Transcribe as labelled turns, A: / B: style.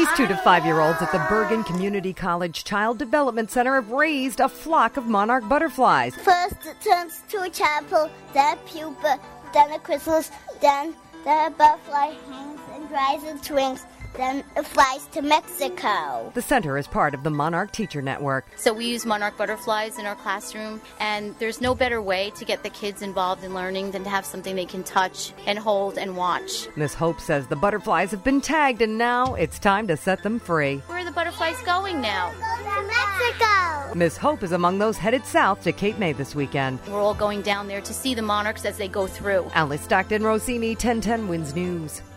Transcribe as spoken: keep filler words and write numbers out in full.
A: These two to five-year-olds at the Bergen Community College Child Development Center have raised a flock of monarch butterflies.
B: First it turns to a chapel, then a pupa, then a chrysalis, then the butterfly hangs and dries its wings. Then it flies to Mexico.
A: The center is part of the Monarch Teacher Network.
C: So we use monarch butterflies in our classroom, and there's no better way to get the kids involved in learning than to have something they can touch and hold and watch.
A: Miss Hope says the butterflies have been tagged, and now it's time to set them free.
C: Where are the butterflies going now?
B: To Mexico.
A: Miss Hope is among those headed south to Cape May this weekend.
C: We're all going down there to see the monarchs as they go through.
A: Alice Stockton Rossini, ten ten Wins News.